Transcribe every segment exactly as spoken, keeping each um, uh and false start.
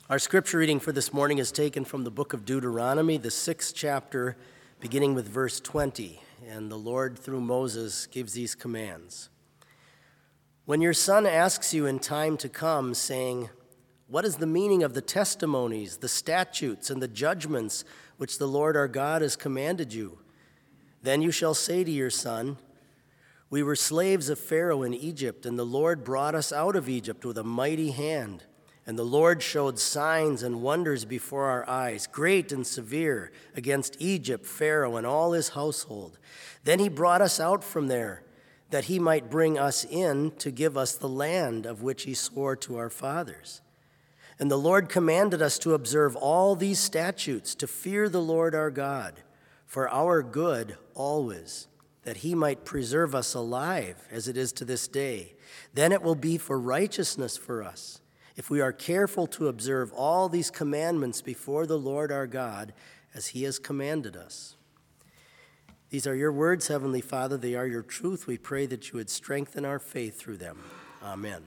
Our scripture reading for this morning is taken from the book of Deuteronomy, the sixth chapter, beginning with verse twenty. And the Lord, through Moses, gives these commands. When your son asks you in time to come, saying, "What is the meaning of the testimonies, the statutes, and the judgments which the Lord our God has commanded you?" Then you shall say to your son, "We were slaves of Pharaoh in Egypt, and the Lord brought us out of Egypt with a mighty hand. And the Lord showed signs and wonders before our eyes, great and severe, against Egypt, Pharaoh, and all his household. Then he brought us out from there, that he might bring us in to give us the land of which he swore to our fathers. And the Lord commanded us to observe all these statutes, to fear the Lord our God, for our good always, that he might preserve us alive, as it is to this day. Then it will be for righteousness for us, if we are careful to observe all these commandments before the Lord our God, as he has commanded us. These are your words, Heavenly Father. They are your truth. We pray that you would strengthen our faith through them. Amen.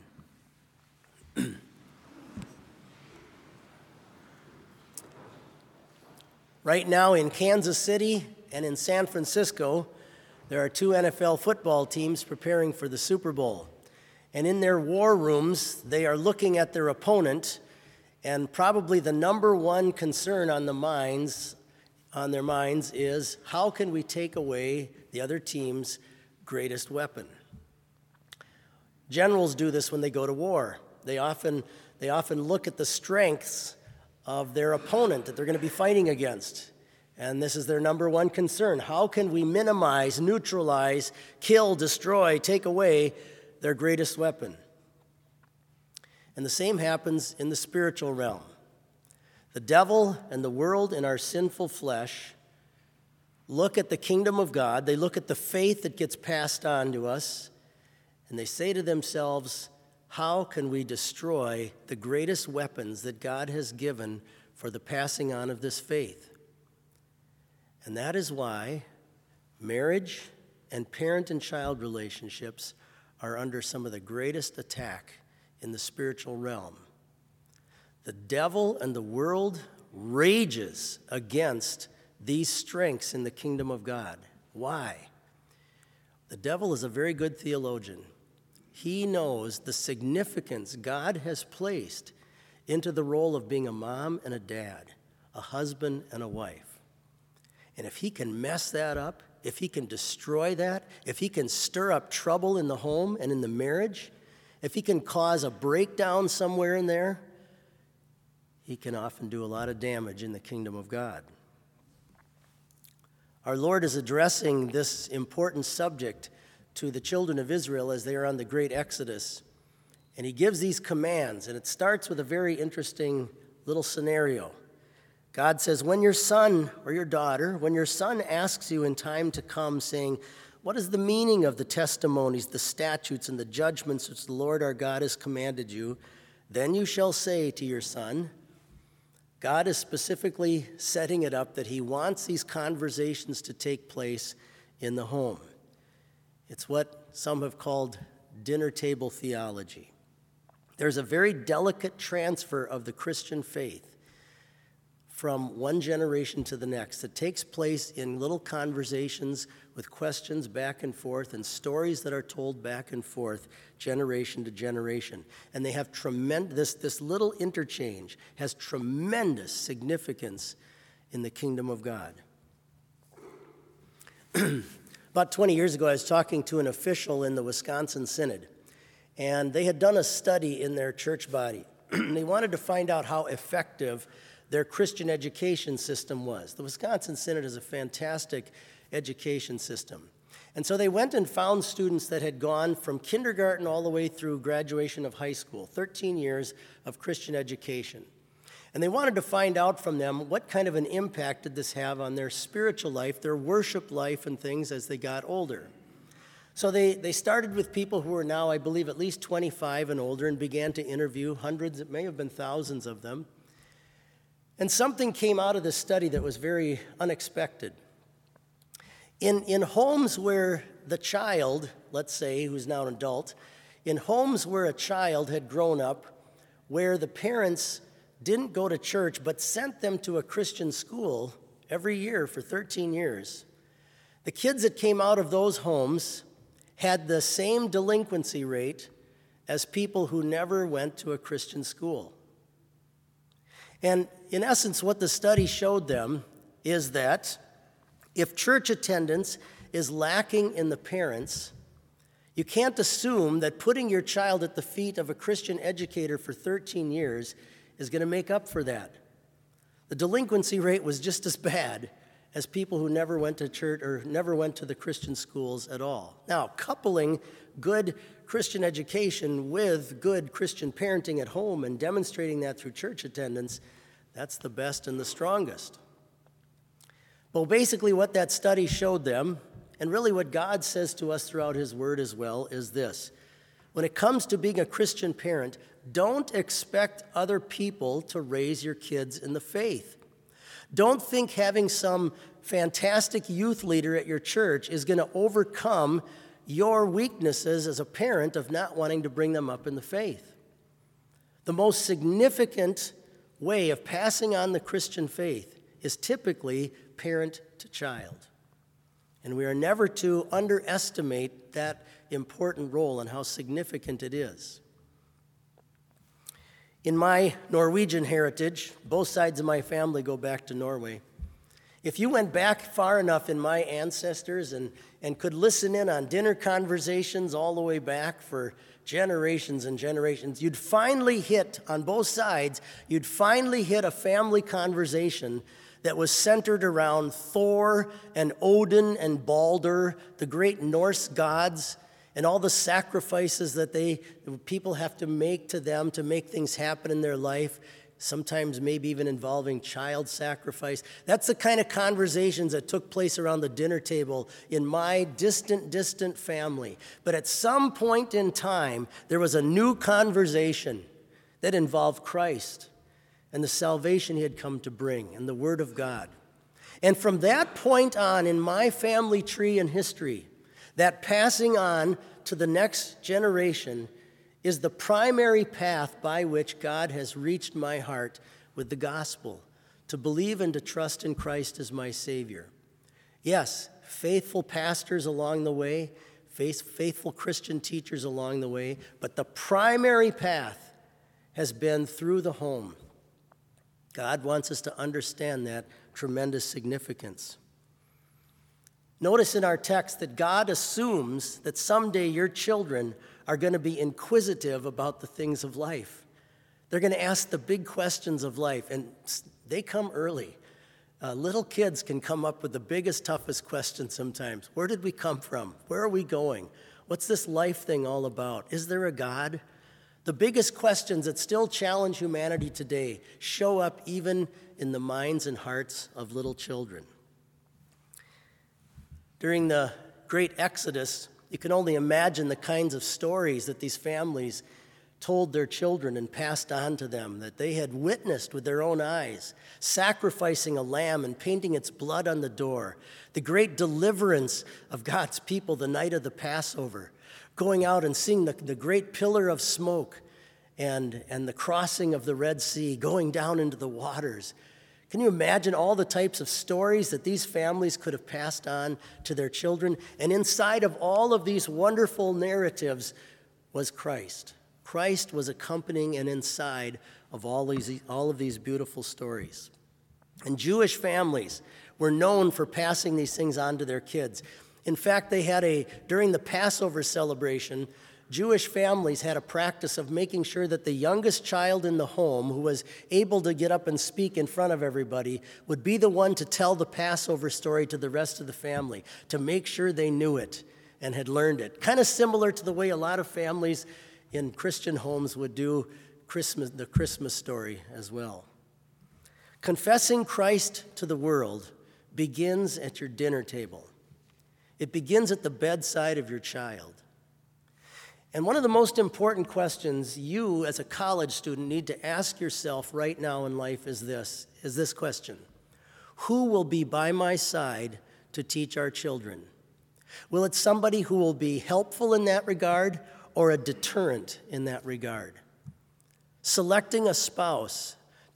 Right now in Kansas City and in San Francisco, there are two N F L football teams preparing for the Super Bowl. And in their war rooms, they are looking at their opponent, and probably the number one concern on the minds, on their minds is, how can we take away the other team's greatest weapon? Generals do this when they go to war. They often, they often look at the strengths of their opponent that they're going to be fighting against. And this is their number one concern. How can we minimize, neutralize, kill, destroy, take away their greatest weapon? And the same happens in the spiritual realm. The devil and the world and our sinful flesh look at the kingdom of God, they look at the faith that gets passed on to us, and they say to themselves, how can we destroy the greatest weapons that God has given for the passing on of this faith? And that is why marriage and parent and child relationships are under some of the greatest attack in the spiritual realm. The devil and the world rages against these strengths in the kingdom of God. Why? The devil is a very good theologian. He knows the significance God has placed into the role of being a mom and a dad, a husband and a wife. And if he can mess that up, if he can destroy that, if he can stir up trouble in the home and in the marriage, if he can cause a breakdown somewhere in there, he can often do a lot of damage in the kingdom of God. Our Lord is addressing this important subject to the children of Israel as they are on the great Exodus. And he gives these commands, and it starts with a very interesting little scenario. God says, when your son or your daughter, when your son asks you in time to come, saying, "What is the meaning of the testimonies, the statutes, and the judgments which the Lord our God has commanded you?" Then you shall say to your son, God is specifically setting it up that he wants these conversations to take place in the home. It's what some have called dinner table theology. There's a very delicate transfer of the Christian faith from one generation to the next that takes place in little conversations with questions back and forth and stories that are told back and forth generation to generation. And they have tremendous, this, this little interchange has tremendous significance in the kingdom of God. About twenty years ago, I was talking to an official in the Wisconsin Synod, and they had done a study in their church body. They wanted to find out how effective their Christian education system was. The Wisconsin Synod is a fantastic education system. And so they went and found students that had gone from kindergarten all the way through graduation of high school, thirteen years of Christian education. And they wanted to find out from them what kind of an impact did this have on their spiritual life, their worship life, and things as they got older. So they, they started with people who were now, I believe, at least twenty-five and older, and began to interview hundreds, it may have been thousands of them. And something came out of this study that was very unexpected. In, in homes where the child, let's say, who's now an adult, in homes where a child had grown up, where the parents didn't go to church but sent them to a Christian school every year for thirteen years, the kids that came out of those homes had the same delinquency rate as people who never went to a Christian school. And in essence, what the study showed them is that if church attendance is lacking in the parents, you can't assume that putting your child at the feet of a Christian educator for thirteen years is going to make up for that. The delinquency rate was just as bad as people who never went to church or never went to the Christian schools at all. Now, coupling good Christian education with good Christian parenting at home and demonstrating that through church attendance, that's the best and the strongest. Well, basically what that study showed them, and really what God says to us throughout his word as well, is this. When it comes to being a Christian parent, don't expect other people to raise your kids in the faith. Don't think having some fantastic youth leader at your church is going to overcome your weaknesses as a parent of not wanting to bring them up in the faith. The most significant way of passing on the Christian faith is typically parent to child. And we are never to underestimate that important role and how significant it is. In my Norwegian heritage, both sides of my family go back to Norway. If you went back far enough in my ancestors and, and could listen in on dinner conversations all the way back for generations and generations, you'd finally hit, on both sides, you'd finally hit a family conversation that was centered around Thor and Odin and Balder, the great Norse gods, and all the sacrifices that they people have to make to them to make things happen in their life, sometimes maybe even involving child sacrifice. That's the kind of conversations that took place around the dinner table in my distant, distant family. But at some point in time, there was a new conversation that involved Christ and the salvation he had come to bring and the Word of God. And from that point on in my family tree and history, that passing on to the next generation is the primary path by which God has reached my heart with the gospel, to believe and to trust in Christ as my Savior. Yes, faithful pastors along the way, faithful Christian teachers along the way, but the primary path has been through the home. God wants us to understand that tremendous significance. Notice in our text that God assumes that someday your children are going to be inquisitive about the things of life. They're going to ask the big questions of life, and they come early. Uh, little kids can come up with the biggest, toughest questions sometimes. Where did we come from? Where are we going? What's this life thing all about? Is there a God? The biggest questions that still challenge humanity today show up even in the minds and hearts of little children. During the great Exodus, you can only imagine the kinds of stories that these families told their children and passed on to them, that they had witnessed with their own eyes, sacrificing a lamb and painting its blood on the door, the great deliverance of God's people the night of the Passover, going out and seeing the, the great pillar of smoke and, and the crossing of the Red Sea, going down into the waters. Can you imagine all the types of stories that these families could have passed on to their children? And inside of all of these wonderful narratives was Christ. Christ was accompanying and inside of all these, all of these beautiful stories. And Jewish families were known for passing these things on to their kids. In fact, they had a, during the Passover celebration, Jewish families had a practice of making sure that the youngest child in the home, who was able to get up and speak in front of everybody, would be the one to tell the Passover story to the rest of the family, to make sure they knew it and had learned it. Kind of similar to the way a lot of families in Christian homes would do Christmas, the Christmas story as well. Confessing Christ to the world begins at your dinner table. It begins at the bedside of your child. And one of the most important questions you as a college student need to ask yourself right now in life is this, is this question. Who will be by my side to teach our children? Will it somebody who will be helpful in that regard or a deterrent in that regard? Selecting a spouse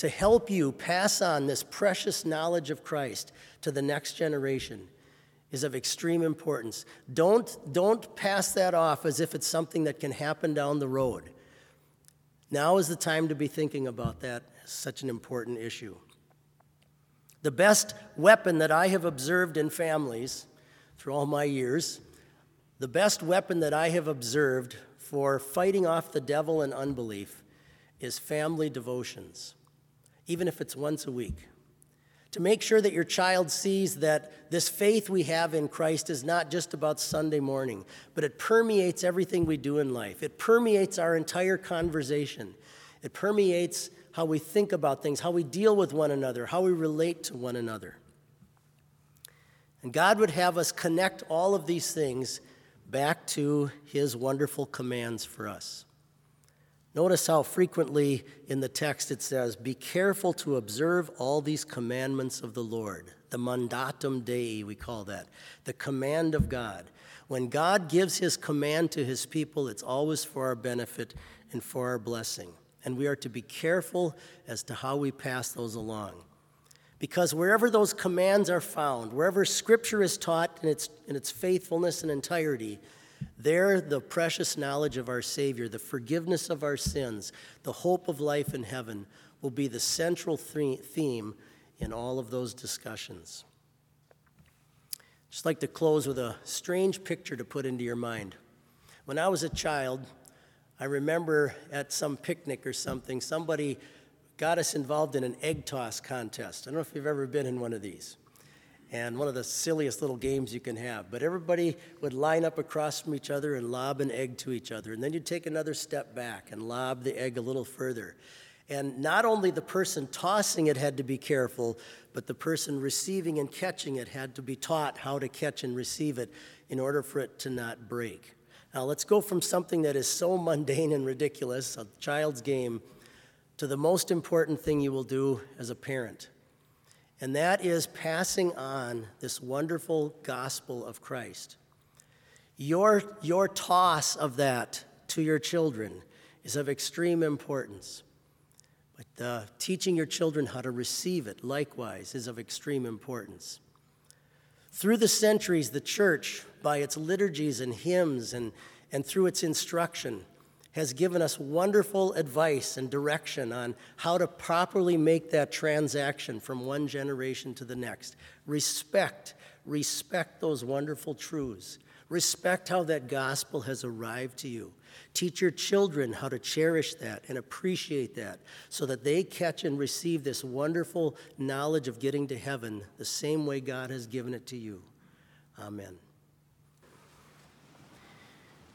to help you pass on this precious knowledge of Christ to the next generation is of extreme importance. Don't, don't pass that off as if it's something that can happen down the road. Now is the time to be thinking about that as such an important issue. The best weapon that I have observed in families through all my years, the best weapon that I have observed for fighting off the devil and unbelief is family devotions, even if it's once a week. To make sure that your child sees that this faith we have in Christ is not just about Sunday morning, but it permeates everything we do in life. It permeates our entire conversation. It permeates how we think about things, how we deal with one another, how we relate to one another. And God would have us connect all of these things back to his wonderful commands for us. Notice how frequently in the text it says, "Be careful to observe all these commandments of the Lord." The mandatum Dei, we call that, the command of God. When God gives his command to his people, it's always for our benefit and for our blessing. And we are to be careful as to how we pass those along. Because wherever those commands are found, wherever Scripture is taught in its, in its faithfulness and entirety, there the precious knowledge of our Savior, the forgiveness of our sins, the hope of life in heaven will be the central theme in all of those discussions. Just like to close with a strange picture to put into your mind. When I was a child, I remember at some picnic or something, somebody got us involved in an egg toss contest. I don't know if you've ever been in one of these. And one of the silliest little games you can have. But everybody would line up across from each other and lob an egg to each other. And then you'd take another step back and lob the egg a little further. And not only the person tossing it had to be careful, but the person receiving and catching it had to be taught how to catch and receive it in order for it to not break. Now let's go from something that is so mundane and ridiculous, a child's game, to the most important thing you will do as a parent. And that is passing on this wonderful gospel of Christ. Your, your toss of that to your children is of extreme importance. But uh, teaching your children how to receive it, likewise, is of extreme importance. Through the centuries, the church, by its liturgies and hymns and, and through its instruction, has given us wonderful advice and direction on how to properly make that transaction from one generation to the next. Respect, respect those wonderful truths. Respect how that gospel has arrived to you. Teach your children how to cherish that and appreciate that so that they catch and receive this wonderful knowledge of getting to heaven the same way God has given it to you. Amen.